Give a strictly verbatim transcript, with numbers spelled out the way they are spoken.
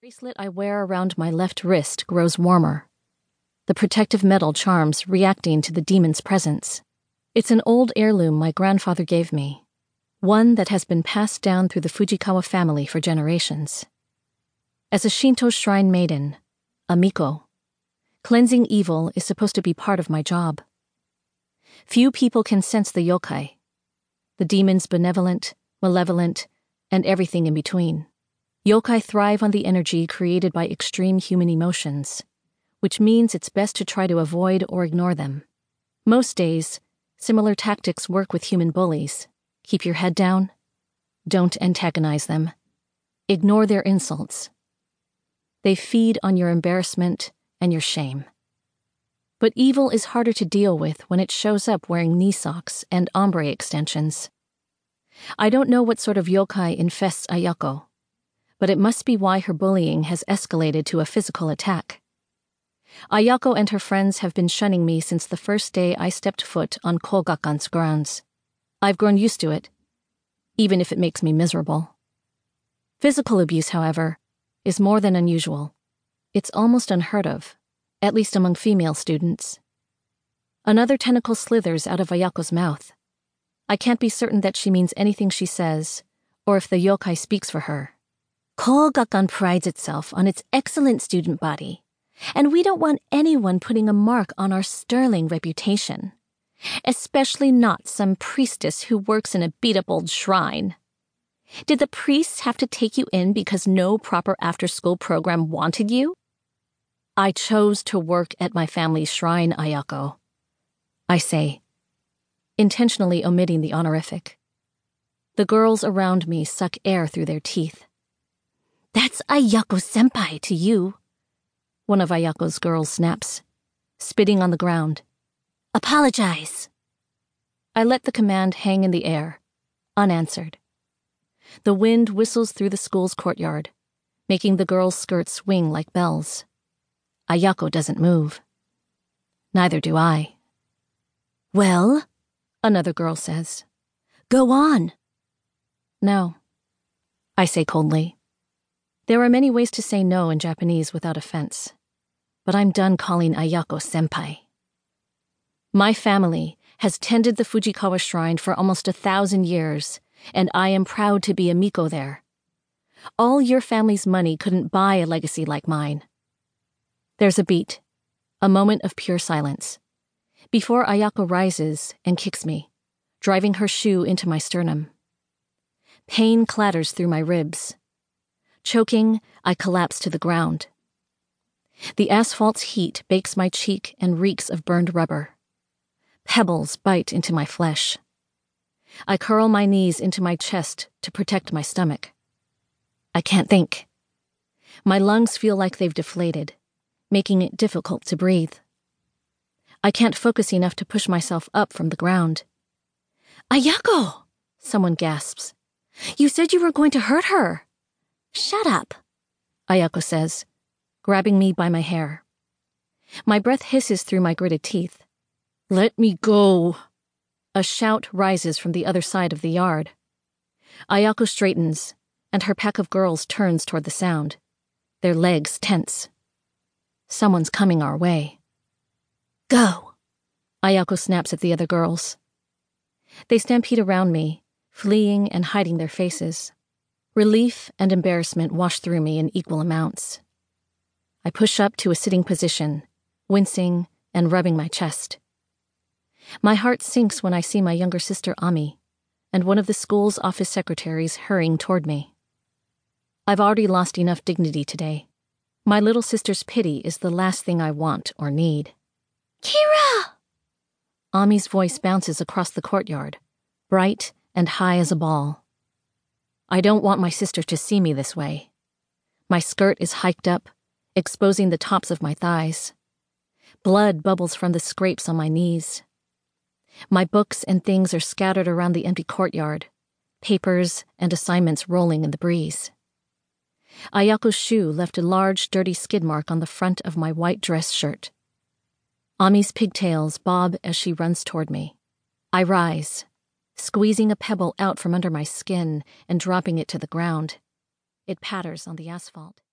The bracelet I wear around my left wrist grows warmer, the protective metal charms reacting to the demon's presence. It's an old heirloom my grandfather gave me, one that has been passed down through the Fujikawa family for generations. As a Shinto shrine maiden, a miko, cleansing evil is supposed to be part of my job. Few people can sense the yokai, the demons benevolent, malevolent, and everything in between. Yokai thrive on the energy created by extreme human emotions, which means it's best to try to avoid or ignore them. Most days, similar tactics work with human bullies. Keep your head down. Don't antagonize them. Ignore their insults. They feed on your embarrassment and your shame. But evil is harder to deal with when it shows up wearing knee socks and ombre extensions. I don't know what sort of yokai infests Ayako, but it must be why her bullying has escalated to a physical attack. Ayako and her friends have been shunning me since the first day I stepped foot on Kogakan's grounds. I've grown used to it, even if it makes me miserable. Physical abuse, however, is more than unusual. It's almost unheard of, at least among female students. Another tentacle slithers out of Ayako's mouth. I can't be certain that she means anything she says, or if the yokai speaks for her. Kogakan prides itself on its excellent student body, and we don't want anyone putting a mark on our sterling reputation, especially not some priestess who works in a beat-up old shrine. Did the priests have to take you in because no proper after-school program wanted you? I chose to work at my family's shrine, Ayako, I say, intentionally omitting the honorific. The girls around me suck air through their teeth. That's Ayako-senpai to you, one of Ayako's girls snaps, spitting on the ground. Apologize. I let the command hang in the air, unanswered. The wind whistles through the school's courtyard, making the girls' skirts swing like bells. Ayako doesn't move. Neither do I. Well, another girl says. Go on. No, I say coldly. There are many ways to say no in Japanese without offense, but I'm done calling Ayako senpai. My family has tended the Fujikawa shrine for almost a thousand years, and I am proud to be a miko there. All your family's money couldn't buy a legacy like mine. There's a beat, a moment of pure silence, before Ayako rises and kicks me, driving her shoe into my sternum. Pain clatters through my ribs. Choking, I collapse to the ground. The asphalt's heat bakes my cheek and reeks of burned rubber. Pebbles bite into my flesh. I curl my knees into my chest to protect my stomach. I can't think. My lungs feel like they've deflated, making it difficult to breathe. I can't focus enough to push myself up from the ground. Ayako! Someone gasps. You said you were going to hurt her. Shut up, Ayako says, grabbing me by my hair. My breath hisses through my gritted teeth. Let me go. A shout rises from the other side of the yard. Ayako straightens, and her pack of girls turns toward the sound, their legs tense. Someone's coming our way. Go, Ayako snaps at the other girls. They stampede around me, fleeing and hiding their faces. Relief and embarrassment wash through me in equal amounts. I push up to a sitting position, wincing and rubbing my chest. My heart sinks when I see my younger sister Ami and one of the school's office secretaries hurrying toward me. I've already lost enough dignity today. My little sister's pity is the last thing I want or need. Kira! Ami's voice bounces across the courtyard, bright and high as a ball. I don't want my sister to see me this way. My skirt is hiked up, exposing the tops of my thighs. Blood bubbles from the scrapes on my knees. My books and things are scattered around the empty courtyard, papers and assignments rolling in the breeze. Ayako's shoe left a large, dirty skid mark on the front of my white dress shirt. Ami's pigtails bob as she runs toward me. I rise, squeezing a pebble out from under my skin and dropping it to the ground. It patters on the asphalt.